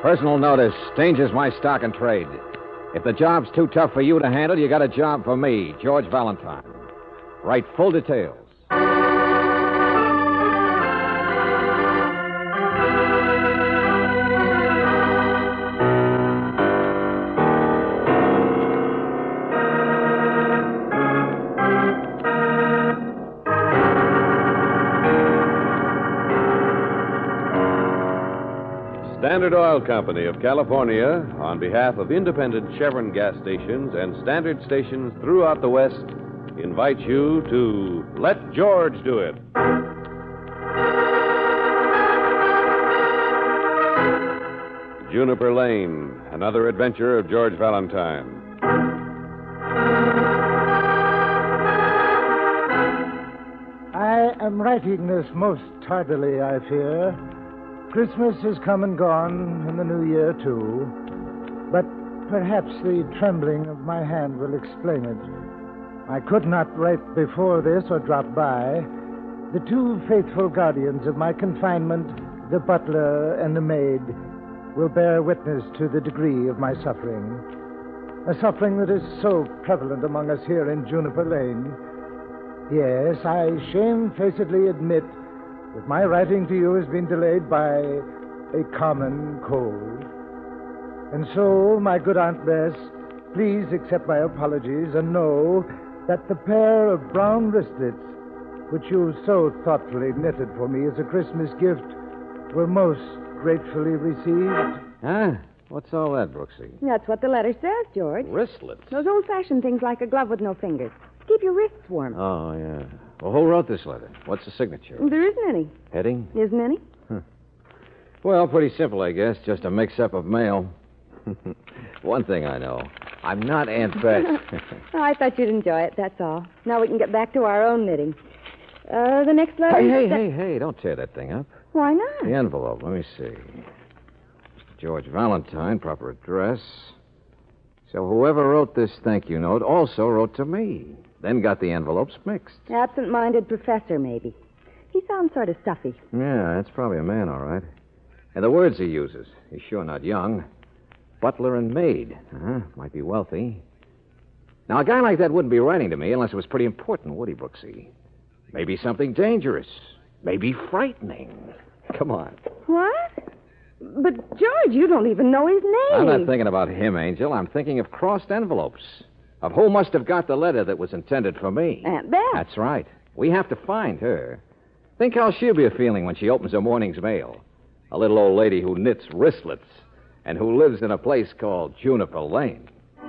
Personal notice. Danger's my stock and trade. If the job's too tough for you to handle, you got a job for me, George Valentine. Write full details. Standard Oil Company of California, on behalf of independent Chevron gas stations and Standard stations throughout the West, invites you to Let George Do It. Juniper Lane, another adventure of George Valentine. I am writing this most tardily, I fear. Christmas has come and gone, and the New Year, too. But perhaps the trembling of my hand will explain it. I could not write before this or drop by. The two faithful guardians of my confinement, the butler and the maid, will bear witness to the degree of my suffering. A suffering that is so prevalent among us here in Juniper Lane. Yes, I shamefacedly admit that my writing to you has been delayed by a common cold. And so, my good Aunt Bess, please accept my apologies and know that the pair of brown wristlets, which you so thoughtfully knitted for me as a Christmas gift, were most gratefully received. Huh? What's all that, Brooksy? That's what the letter says, George. Wristlets? Those old-fashioned things like a glove with no fingers. Keep your wrists warm. Oh, yeah. Well, who wrote this letter? What's the signature? There isn't any. Heading? Isn't any? Well, pretty simple, I guess. Just a mix-up of mail. One thing I know. I'm not Aunt Bess. Oh, I thought you'd enjoy it, that's all. Now we can get back to our own knitting. The next letter... Hey, don't tear that thing up. Why not? The envelope, let me see. George Valentine, proper address. So whoever wrote this thank you note also wrote to me. Then got the envelopes mixed. Absent-minded professor, maybe. He sounds sort of stuffy. Yeah, that's probably a man, all right. And the words he uses. He's sure not young. Butler and maid. Might be wealthy. Now, a guy like that wouldn't be writing to me unless it was pretty important, would he, Brooksy? Maybe something dangerous. Maybe frightening. Come on. What? But, George, you don't even know his name. I'm not thinking about him, Angel. I'm thinking of crossed envelopes. Of who must have got the letter that was intended for me. Aunt Beth. That's right. We have to find her. Think how she'll be feeling when she opens her morning's mail. A little old lady who knits wristlets and who lives in a place called Juniper Lane.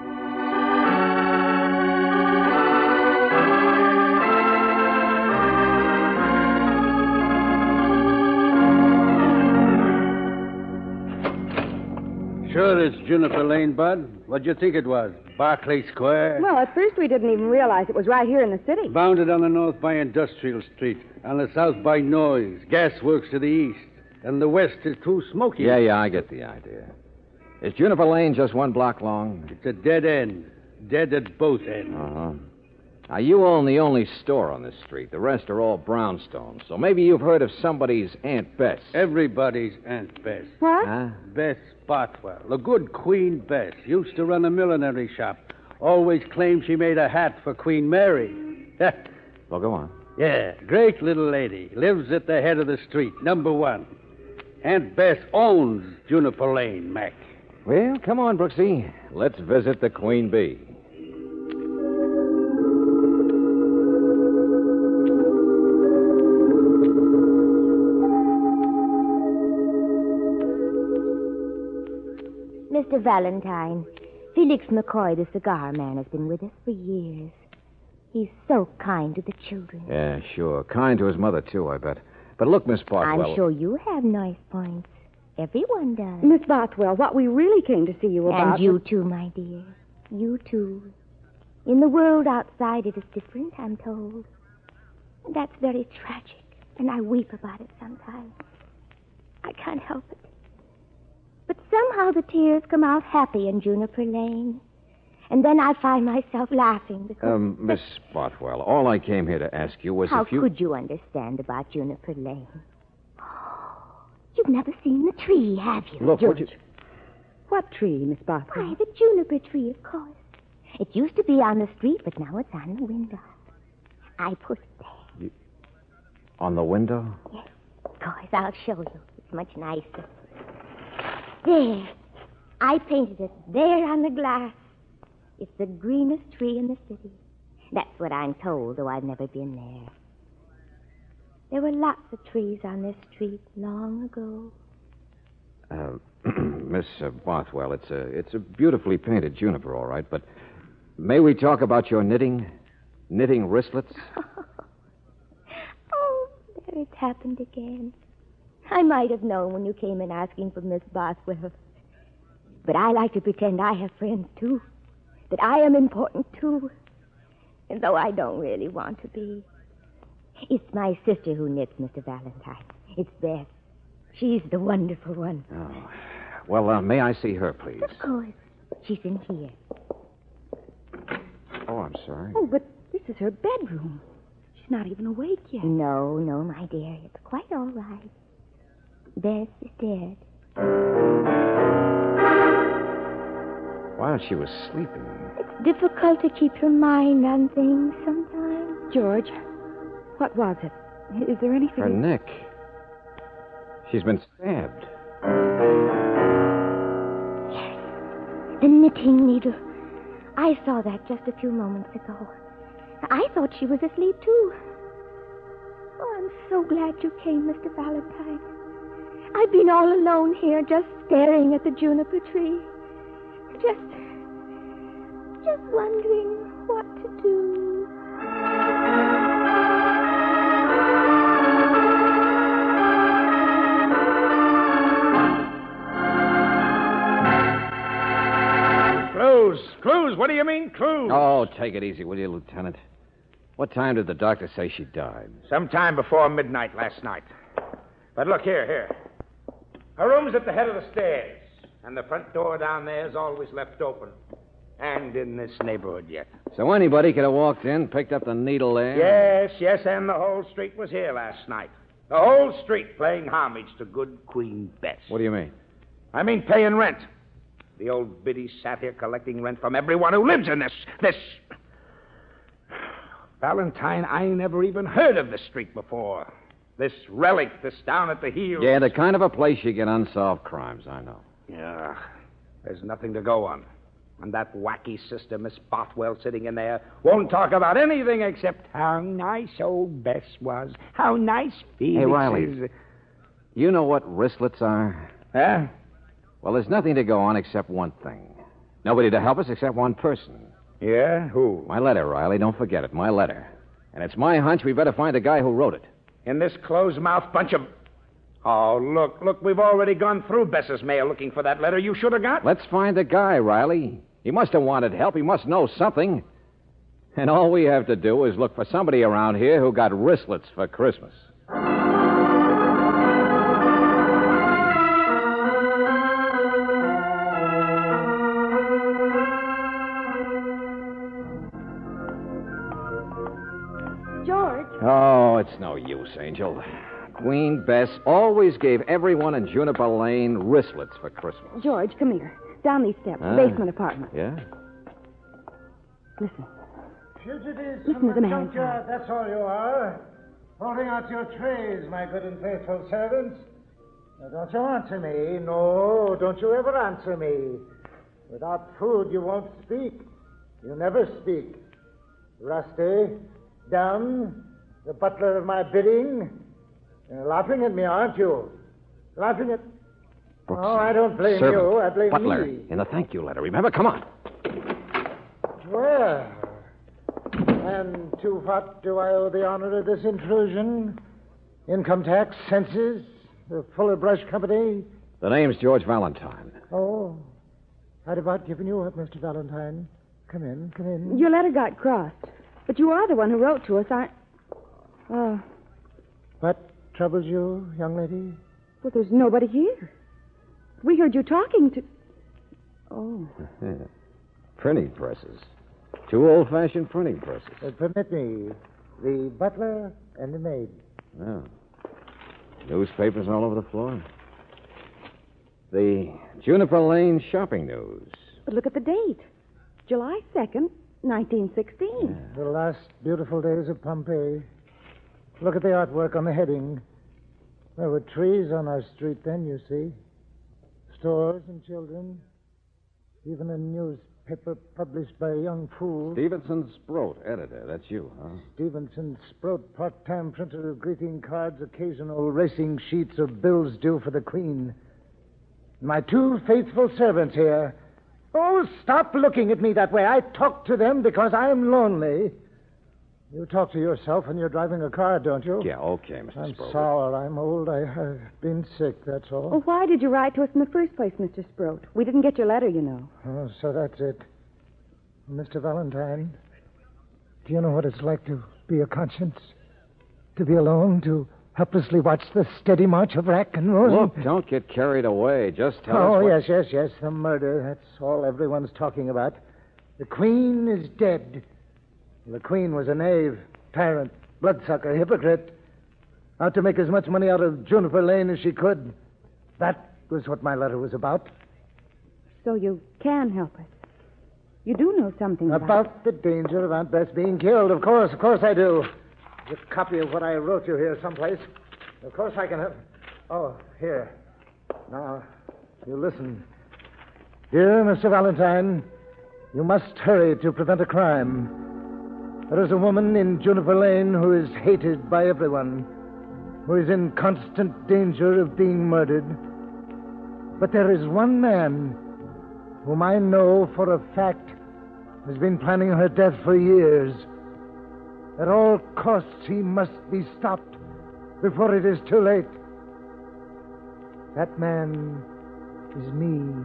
Sure it's Juniper Lane, Bud. What'd you think it was? Barclay Square? Well, at first we didn't even realize it was right here in the city. Bounded on the north by Industrial Street, on the south by Noise, gas works to the east, and the west is too smoky. Yeah, I get the idea. Is Juniper Lane just one block long? It's a dead end. Dead at both ends. Uh-huh. Now, you own the only store on this street. The rest are all brownstones. So maybe you've heard of somebody's Aunt Bess. Everybody's Aunt Bess. What? Huh? Bess Bothwell, the good Queen Bess, used to run a millinery shop. Always claimed she made a hat for Queen Mary. Well, go on. Yeah, great little lady. Lives at the head of the street, number 1. Aunt Bess owns Juniper Lane, Mac. Well, come on, Brooksy. Let's visit the Queen Bee. Mr. Valentine, Felix McCoy, the cigar man, has been with us for years. He's so kind to the children. Yeah, sure. Kind to his mother, too, I bet. But look, Miss Bothwell... I'm sure you have nice points. Everyone does. Miss Bothwell, what we really came to see you about... And you too, my dear. You too. In the world outside, it is different, I'm told. And that's very tragic, and I weep about it sometimes. I can't help it. But somehow the tears come out happy in Juniper Lane. And then I find myself laughing because... Miss Bothwell, all I came here to ask you was How if you... could you understand about Juniper Lane? Oh, you've never seen the tree, have you? Look, George, What tree, Miss Bothwell? Why, the juniper tree, of course. It used to be on the street, but now it's on the window. I put it there. On the window? Yes, of course. I'll show you. It's much nicer. There. I painted it there on the glass. It's the greenest tree in the city. That's what I'm told, though I've never been there. There were lots of trees on this street long ago. Miss Bothwell, it's a beautifully painted juniper, all right, but may we talk about your knitting? Knitting wristlets? Oh, there it's happened again. I might have known when you came in asking for Miss Bothwell. But I like to pretend I have friends, too. That I am important, too. And though I don't really want to be. It's my sister who knits, Mr. Valentine. It's Beth. She's the wonderful one. Oh. Well, may I see her, please? Of course. She's in here. Oh, I'm sorry. Oh, but this is her bedroom. She's not even awake yet. No, my dear. It's quite all right. Beth is dead. While she was sleeping. It's difficult to keep your mind on things sometimes. George, what was it? Is there anything... Her neck. She's been stabbed. Yes. The knitting needle. I saw that just a few moments ago. I thought she was asleep, too. Oh, I'm so glad you came, Mr. Valentine. I've been all alone here, just staring at the juniper tree. Just wondering what to do. Clues? What do you mean, clues? Oh, take it easy, will you, Lieutenant? What time did the doctor say she died? Sometime before midnight last night. But look, here. Her room's at the head of the stairs, and the front door down there is always left open. And in this neighborhood yet. So anybody could have walked in, picked up the needle there? Yes, and the whole street was here last night. The whole street paying homage to good Queen Bess. What do you mean? I mean paying rent. The old biddy sat here collecting rent from everyone who lives in this... Valentine, I never even heard of this street before. This relic that's down at the heel. Yeah, the kind of a place you get unsolved crimes, I know. Yeah, there's nothing to go on. And that wacky sister, Miss Bothwell, sitting in there, won't talk about anything except how nice old Bess was, how nice Felix Hey, Riley, is. you know what wristlets are? Huh? Well, there's nothing to go on except one thing. Nobody to help us except one person. Yeah? Who? My letter, Riley. Don't forget it. My letter. And it's my hunch we better find the guy who wrote it. In this closed-mouthed bunch of... Oh, look, we've already gone through Bess's mail looking for that letter you should have got. Let's find the guy, Riley. He must have wanted help. He must know something. And all we have to do is look for somebody around here who got wristlets for Christmas. George. Oh, it's no use, Angel. Queen Bess always gave everyone in Juniper Lane wristlets for Christmas. George, come here. Down these steps. Ah. Basement apartment. Yeah? Listen. Fugitives Listen from to the the man. junkyard, that's all you are. Holding out your trays, my good and faithful servants. Now, don't you answer me. No, don't you ever answer me. Without food, you won't speak. You never speak. Rusty, dumb, the butler of my bidding. You're laughing at me, aren't you? Laughing at... Brooks, Oh, I don't blame servant, you. I blame Butler, me. in the thank you letter. Remember? Come on. Well, and to what do I owe the honor of this intrusion? Income tax, census, the Fuller Brush Company? The name's George Valentine. Oh, I'd about given you up, Mr. Valentine. Come in. Your letter got crossed. But you are the one who wrote to us. Oh, What troubles you, young lady? well, there's nobody here. We heard you talking to... Oh. Printing presses. Two old-fashioned printing presses. Permit me. The butler and the maid. Yeah. Newspapers all over the floor. The Juniper Lane shopping news. But look at the date. July 2nd, 1916. The last beautiful days of Pompeii. Look at the artwork on the heading. There were trees on our street then, you see. Stores and children. Even a newspaper published by a young fool. Stevenson Sproat, editor. That's you, huh? Stevenson Sproat, part-time printer of greeting cards, occasional racing sheets or bills due for the Queen. My two faithful servants here. Oh, stop looking at me that way. I talk to them because I'm lonely. You talk to yourself when you're driving a car, don't you? Yeah, okay, Mr. I'm Sproat. sour. I'm old. I've been sick, that's all. Well, why did you write to us in the first place, Mr. Sproat? We didn't get your letter, you know. Oh, so that's it. Mr. Valentine, do you know what it's like to be a conscience? To be alone, to helplessly watch the steady march of rack and ruin? Look, don't get carried away. Just tell us what... yes. The murder. That's all everyone's talking about. The Queen is dead. The Queen was a knave, tyrant, bloodsucker, hypocrite. Out to make as much money out of Juniper Lane as she could. That was what my letter was about. So you can help us. You do know something about the danger of Aunt Bess being killed. Of course I do. There's a copy of what I wrote you here someplace. Of course I can have... Oh, here. Now, you listen. Dear Mr. Valentine, you must hurry to prevent a crime. There is a woman in Juniper Lane who is hated by everyone, who is in constant danger of being murdered. But there is one man whom I know for a fact has been planning her death for years. At all costs, he must be stopped before it is too late. That man is me.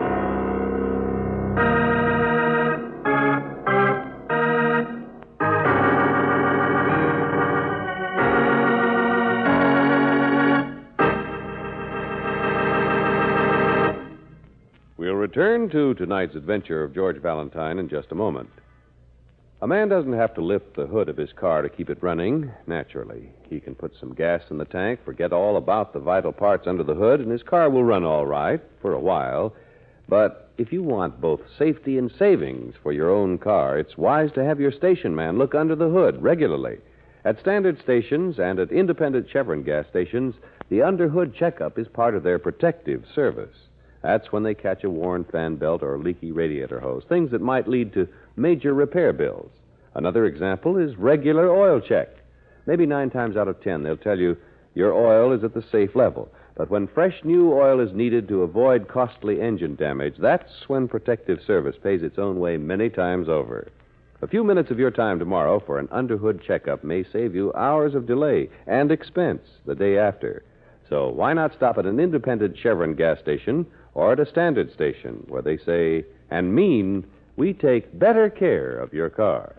We'll return to tonight's adventure of George Valentine in just a moment. A man doesn't have to lift the hood of his car to keep it running, naturally. He can put some gas in the tank, forget all about the vital parts under the hood, and his car will run all right for a while. But if you want both safety and savings for your own car, it's wise to have your station man look under the hood regularly. At standard stations and at independent Chevron gas stations, the under-hood checkup is part of their protective service. That's when they catch a worn fan belt or leaky radiator hose, things that might lead to major repair bills. Another example is regular oil check. Maybe 9 times out of 10, they'll tell you your oil is at the safe level. But when fresh new oil is needed to avoid costly engine damage, that's when protective service pays its own way many times over. A few minutes of your time tomorrow for an underhood checkup may save you hours of delay and expense the day after. So why not stop at an independent Chevron gas station or at a standard station where they say and mean we take better care of your car?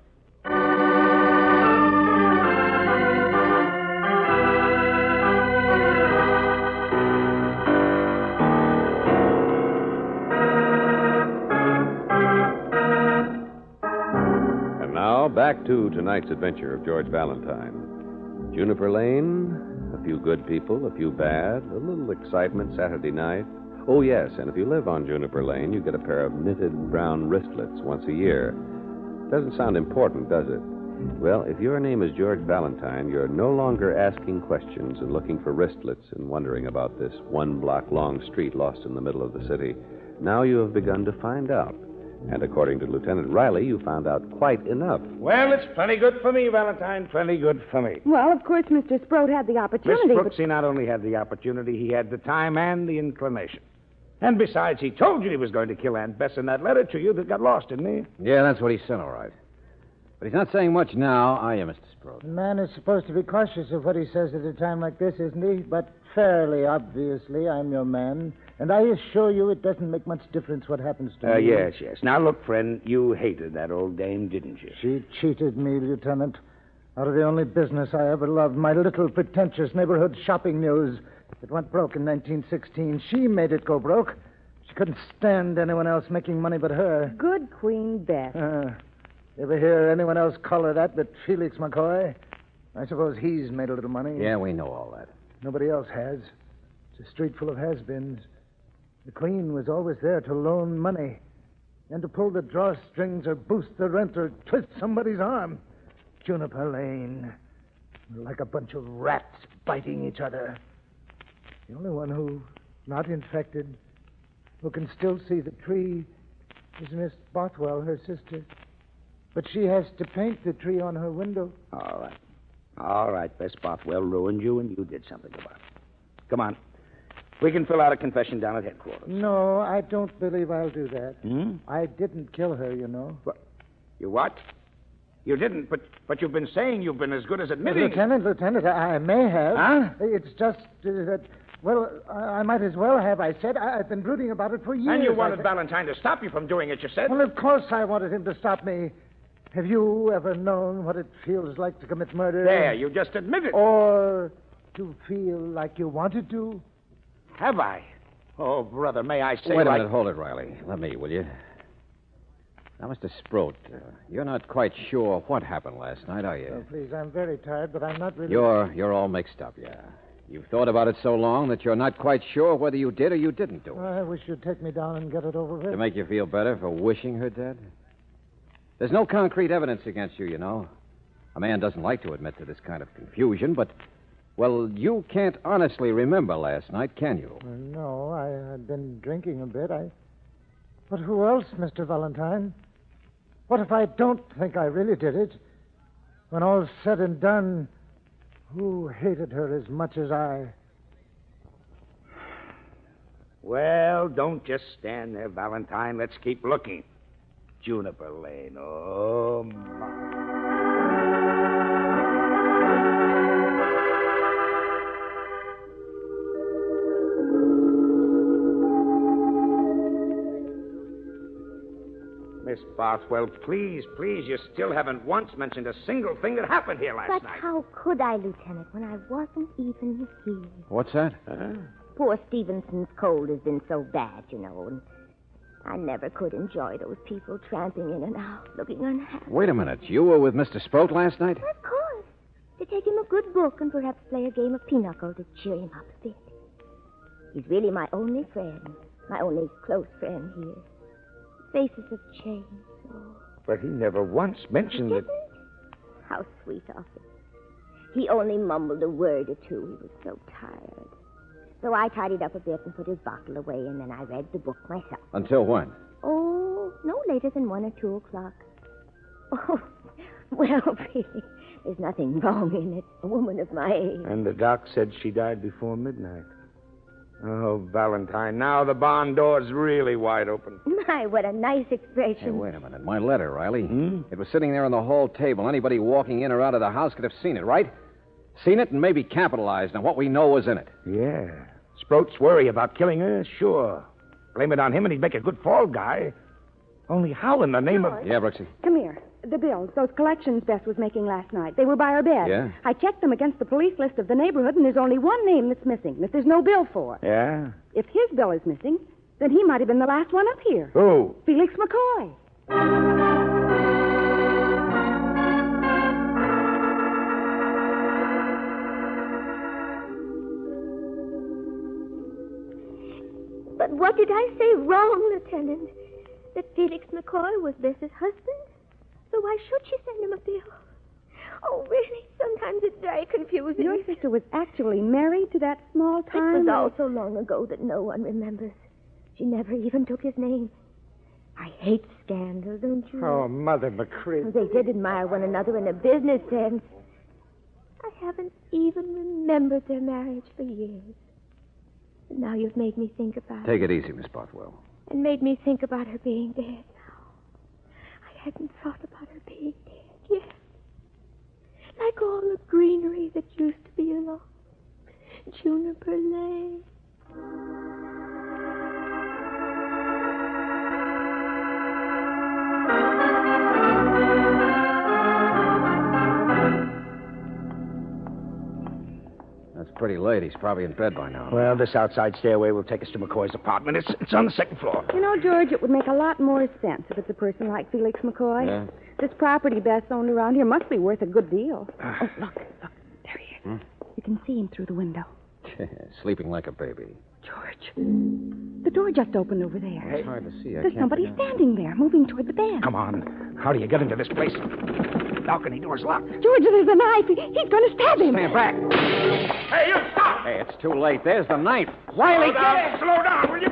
And now, back to tonight's adventure of George Valentine. Juniper Lane, a few good people, a few bad, a little excitement Saturday night. Oh, yes, and if you live on Juniper Lane, you get a pair of knitted brown wristlets once a year. Doesn't sound important, does it? Well, if your name is George Valentine, you're no longer asking questions and looking for wristlets and wondering about this 1-block-long street lost in the middle of the city. Now you have begun to find out. And according to Lieutenant Riley, you found out quite enough. Well, it's plenty good for me, Valentine. Plenty good for me. Well, of course, Mr. Sproat had the opportunity. Miss Brooks, he not only had the opportunity, he had the time and the inclination. And besides, he told you he was going to kill Aunt Bess in that letter to you that got lost, didn't he? Yeah, that's what he said, all right. But he's not saying much now, are you, Mr. Sproat? A man is supposed to be cautious of what he says at a time like this, isn't he? But fairly obviously, I'm your man. And I assure you it doesn't make much difference what happens to me. Yes. Now, look, friend, you hated that old dame, didn't you? She cheated me, Lieutenant. Out of the only business I ever loved, my little pretentious neighborhood shopping news. It went broke in 1916. She made it go broke. She couldn't stand anyone else making money but her. Good Queen Bess. Ever hear anyone else call her that but Felix McCoy? I suppose he's made a little money. Yeah, we know all that. Nobody else has. It's a street full of has-beens. The Queen was always there to loan money and to pull the drawstrings or boost the rent or twist somebody's arm. Juniper Lane, like a bunch of rats biting each other. The only one who's not infected, who can still see the tree, is Miss Bothwell, her sister. But she has to paint the tree on her window. All right. All right, Bess Bothwell ruined you, and you did something about it. Come on. We can fill out a confession down at headquarters. No, I don't believe I'll do that. Hmm? I didn't kill her, you know. You what? You didn't, but you've been saying you've been as good as admitting... Lieutenant, I may have. Huh? It's just that, well, I might as well have, I said. I've been brooding about it for years. And you wanted Valentine to stop you from doing it, you said? Well, of course I wanted him to stop me. Have you ever known what it feels like to commit murder? There, you just admitted. Or to feel like you wanted to? Have I? Oh, brother, may I say... Wait a minute, hold it, Riley. Let me, will you? Now, Mr. Sproat, you're not quite sure what happened last night, are you? Oh, please, I'm very tired, but I'm not really... You're all mixed up, yeah. You've thought about it so long that you're not quite sure whether you did or you didn't do it. I wish you'd take me down and get it over with. To make you feel better for wishing her dead? There's no concrete evidence against you, you know. A man doesn't like to admit to this kind of confusion, but, well, you can't honestly remember last night, can you? No, I'd been drinking a bit. But who else, Mr. Valentine? What if I don't think I really did it? When all's said and done, who hated her as much as I? Well, don't just stand there, Valentine. Let's keep looking. Juniper Lane. Oh, my. Miss Bothwell, please, you still haven't once mentioned a single thing that happened here last But night. how could I, Lieutenant, when I wasn't even here? What's that? Poor Stevenson's cold has been so bad, you know, and I never could enjoy those people tramping in and out, looking unhappy. Wait a minute. You were with Mr. Sproat last night? Of course. To take him a good book and perhaps play a game of pinochle to cheer him up a bit. He's really my only friend, my only close friend here. Faces have changed. Oh. But he never once mentioned it. How sweet of him. He only mumbled a word or two. He was so tired. So I tidied up a bit and put his bottle away, and then I read the book myself. Until when? Oh, no later than 1 or 2 o'clock. Oh, well, really, there's nothing wrong in it. A woman of my age. And the doc said she died before midnight. Oh, Valentine, now the barn door's really wide open. My, what a nice expression. Hey, wait a minute. My letter, Riley. Hmm? It was sitting there on the hall table. Anybody walking in or out of the house could have seen it, right? Seen it and maybe capitalized on what we know was in it. Yeah. Sproat's worry about killing her, sure. Blame it on him and he'd make a good fall guy. Only how in the name of... Yeah, Brooksy? Come here. The bills, those collections Bess was making last night. They were by her bed. Yeah? I checked them against the police list of the neighborhood, and there's only one name that's missing that there's no bill for. Yeah? If his bill is missing, then he might have been the last one up here. Who? Felix McCoy. But what did I say wrong, Lieutenant? That Felix McCoy was Bess's husband? So why should she send him a bill? Oh, really? Sometimes it's very confusing. Your sister was actually married to that small-time... It was all so long ago that no one remembers. She never even took his name. I hate scandal, don't you? Oh, Mother McCree. They did admire one another in a business sense. I haven't even remembered their marriage for years. And now you've made me think about Take it easy, Miss Bothwell. And made me think about her being dead now. I hadn't thought about her being dead yet. Like all the greenery that used to be along Juniper Lane. That's pretty late. He's probably in bed by now. Well, this outside stairway will take us to McCoy's apartment. It's on the second floor. You know, George, it would make a lot more sense if it's a person like Felix McCoy. Yeah? This property Bess owned around here must be worth a good deal. Oh, look. There he is. You can see him through the window. Sleeping like a baby. George, the door just opened over there. It's hard to see. There's somebody standing there, moving toward the bed. Come on. How do you get into this place? Balcony door's locked. George, there's a knife. He's going to stab him. Stand back. Hey, you stop! Hey, it's too late. There's the knife. Riley, Slow down, will you?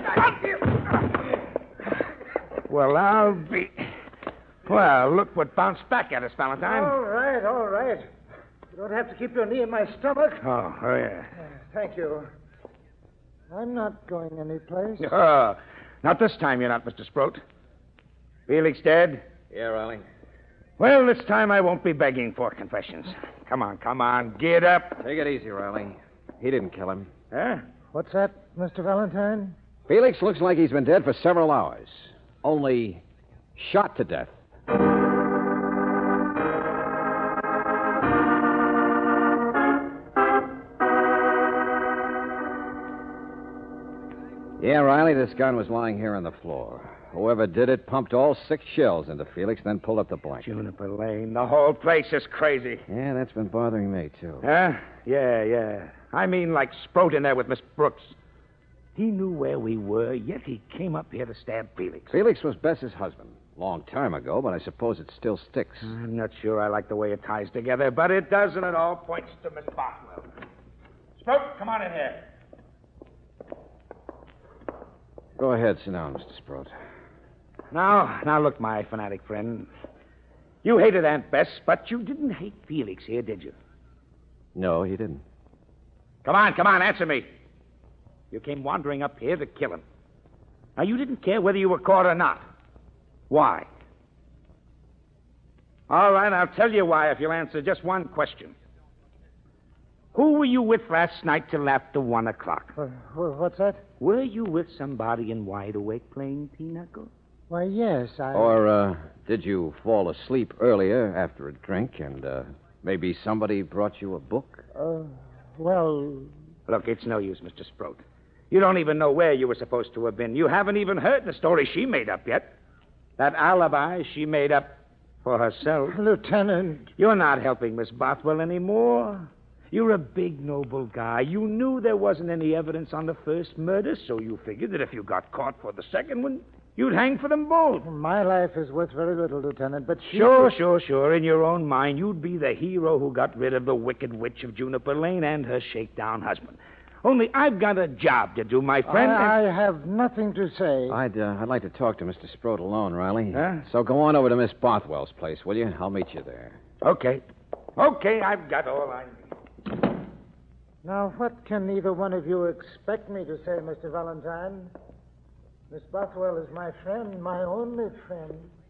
Well, I'll be... Well, look what bounced back at us, Valentine. All right, all right. You don't have to keep your knee in my stomach. Oh, yeah. Thank you. I'm not going anyplace. Not this time you're not, Mr. Sproat. Felix dead? Yeah, Riley. Well, this time I won't be begging for confessions. Come on, get up. Take it easy, Riley. He didn't kill him. Huh? What's that, Mr. Valentine? Felix looks like he's been dead for several hours. Only shot to death. Yeah, Riley, this gun was lying here on the floor. Whoever did it pumped all 6 shells into Felix, then pulled up the blanket. Juniper Lane. The whole place is crazy. Yeah, that's been bothering me, too. Huh? Yeah. I mean, like Sproat in there with Miss Brooks. He knew where we were, yet he came up here to stab Felix. Felix was Bess's husband. Long time ago, but I suppose it still sticks. I'm not sure I like the way it ties together, but it does, and it all points to Miss Bothwell. Sproat, come on in here. Go ahead, sit down, Mr. Sproat. Now, look, my fanatic friend. You hated Aunt Bess, but you didn't hate Felix here, did you? No, he didn't. Come on, answer me. You came wandering up here to kill him. Now, you didn't care whether you were caught or not. Why? All right, I'll tell you why if you'll answer just one question. Who were you with last night till after 1 o'clock? What's that? Were you with somebody in Wide Awake playing pinochle? Why, yes, Or, did you fall asleep earlier after a drink and, maybe somebody brought you a book? Well... Look, it's no use, Mr. Sproat. You don't even know where you were supposed to have been. You haven't even heard the story she made up yet. That alibi she made up for herself. Lieutenant... You're not helping Miss Bothwell anymore. You're a big, noble guy. You knew there wasn't any evidence on the first murder, so you figured that if you got caught for the second one, you'd hang for them both. My life is worth very little, Lieutenant, but she... Sure. In your own mind, you'd be the hero who got rid of the wicked witch of Juniper Lane and her shakedown husband. Only I've got a job to do, my friend. I have nothing to say. I'd like to talk to Mr. Sproat alone, Riley. Huh? So go on over to Miss Bothwell's place, will you? I'll meet you there. Okay, I've got all I need. Now, what can either one of you expect me to say, Mr. Valentine? Miss Bothwell is my friend, my only friend.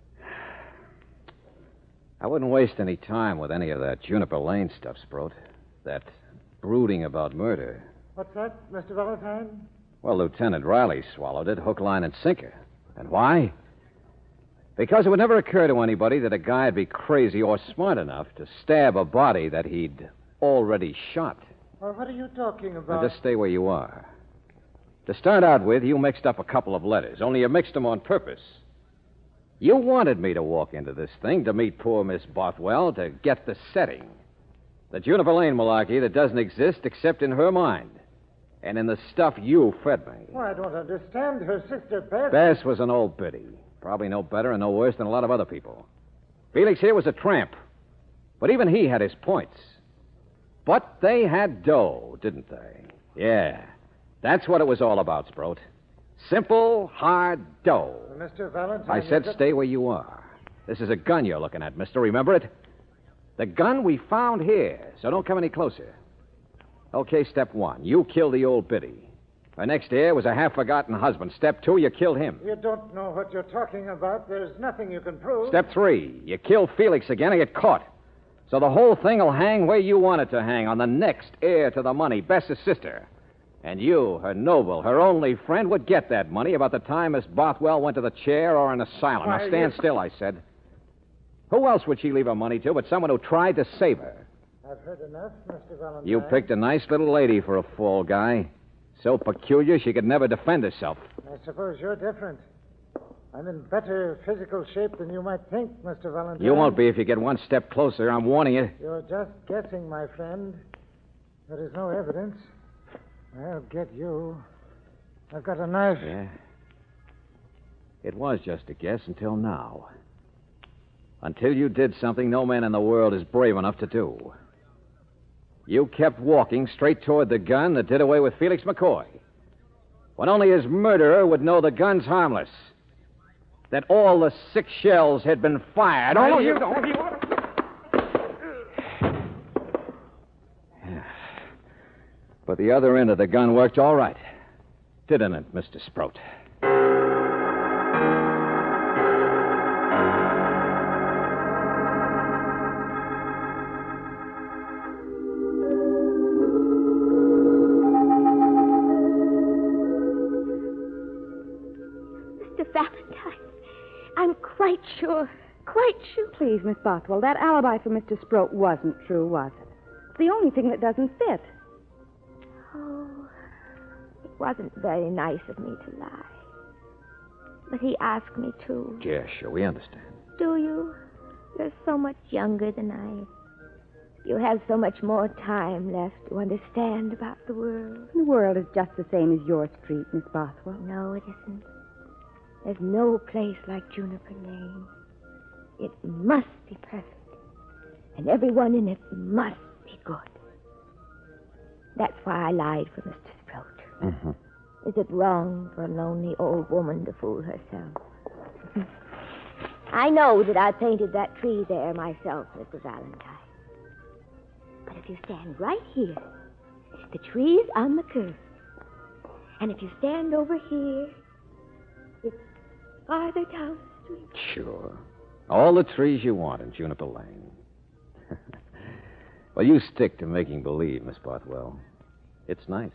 I wouldn't waste any time with any of that Juniper Lane stuff, Sproat. That brooding about murder. What's that, Mr. Valentine? Well, Lieutenant Riley swallowed it, hook, line, and sinker. And why? Because it would never occur to anybody that a guy'd be crazy or smart enough to stab a body that he'd already shot. Well, what are you talking about? Now, just stay where you are. To start out with, you mixed up a couple of letters, only you mixed them on purpose. You wanted me to walk into this thing to meet poor Miss Bothwell, to get the setting. The Juniper Lane malarkey that doesn't exist except in her mind. And in the stuff you fed me. Well, I don't understand. Her sister, Bess... Bess was an old biddy. Probably no better and no worse than a lot of other people. Felix here was a tramp. But even he had his points. But they had dough, didn't they? Yeah. That's what it was all about, Sproat. Simple, hard dough. Mr. Valentine... I said stay where you are. This is a gun you're looking at, mister. Remember it? The gun we found here, so don't come any closer. Okay, step 1. You killed the old biddy. Her next heir was a half-forgotten husband. Step 2, you killed him. You don't know what you're talking about. There's nothing you can prove. Step 3, you kill Felix again and get caught. So the whole thing will hang where you want it to hang, on the next heir to the money, Bess's sister. And you, her noble, her only friend, would get that money about the time Miss Bothwell went to the chair or an asylum. Why, now, stand still, I said. Who else would she leave her money to but someone who tried to save her? I've heard enough, Mr. Valentine. You picked a nice little lady for a fall guy. So peculiar she could never defend herself. I suppose you're different. I'm in better physical shape than you might think, Mr. Valentine. You won't be if you get one step closer. I'm warning you. You're just guessing, my friend. There is no evidence. I'll get you. I've got a knife. Yeah. It was just a guess until now. Until you did something no man in the world is brave enough to do. You kept walking straight toward the gun that did away with Felix McCoy. When only his murderer would know the gun's harmless. That all the 6 shells had been fired. Oh, you don't. Yeah. But the other end of the gun worked all right. Didn't it, Mr. Sproat? Mr. Valentine, I'm quite sure. Please, Miss Bothwell, that alibi for Mr. Sproat wasn't true, was it? It's the only thing that doesn't fit. Oh, it wasn't very nice of me to lie. But he asked me to. Yeah, sure, we understand. Do you? You're so much younger than I am. You have so much more time left to understand about the world. The world is just the same as your street, Miss Bothwell. No, it isn't. There's no place like Juniper Lane. It must be perfect. And everyone in it must be good. That's why I lied for Mr. Sproat. Mm-hmm. Is it wrong for a lonely old woman to fool herself? I know that I painted that tree there myself, Mr. Valentine. But if you stand right here, the tree's on the curve. And if you stand over here, it's farther down the street. Sure. All the trees you want in Juniper Lane. Well, you stick to making believe, Miss Bothwell. It's nice.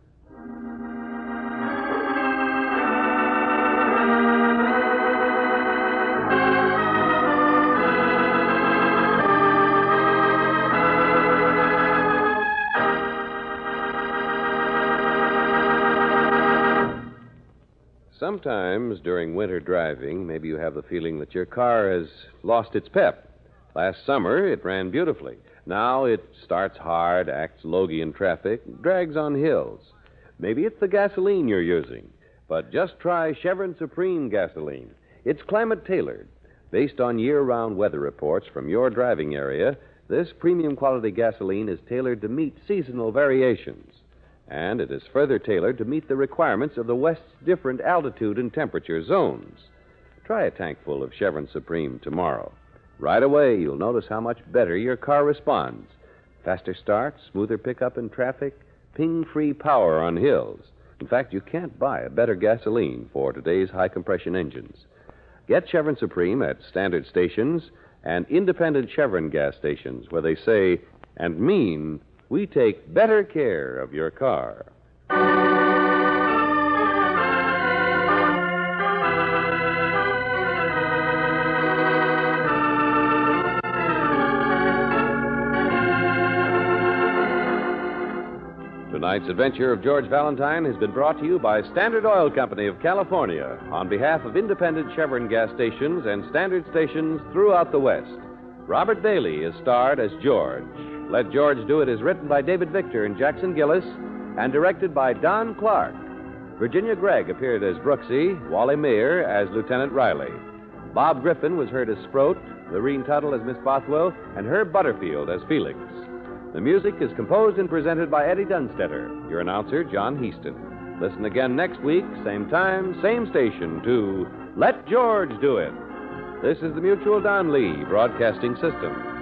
Sometimes during winter driving, maybe you have the feeling that your car has lost its pep. Last summer, it ran beautifully. Now it starts hard, acts logy in traffic, drags on hills. Maybe it's the gasoline you're using. But just try Chevron Supreme gasoline. It's climate-tailored. Based on year-round weather reports from your driving area, this premium quality gasoline is tailored to meet seasonal variations. And it is further tailored to meet the requirements of the West's different altitude and temperature zones. Try a tank full of Chevron Supreme tomorrow. Right away, you'll notice how much better your car responds. Faster start, smoother pickup in traffic, ping-free power on hills. In fact, you can't buy a better gasoline for today's high-compression engines. Get Chevron Supreme at standard stations and independent Chevron gas stations where they say and mean, we take better care of your car. Tonight's adventure of George Valentine has been brought to you by Standard Oil Company of California on behalf of independent Chevron gas stations and standard stations throughout the West. Robert Bailey is starred as George. Let George Do It is written by David Victor and Jackson Gillis and directed by Don Clark. Virginia Gregg appeared as Brooksy, Wally Mayer as Lieutenant Riley. Bob Griffin was heard as Sproat, Lorene Tuttle as Miss Bothwell, and Herb Butterfield as Felix. The music is composed and presented by Eddie Dunstetter, your announcer, John Heaston. Listen again next week, same time, same station, to Let George Do It. This is the Mutual Don Lee Broadcasting System.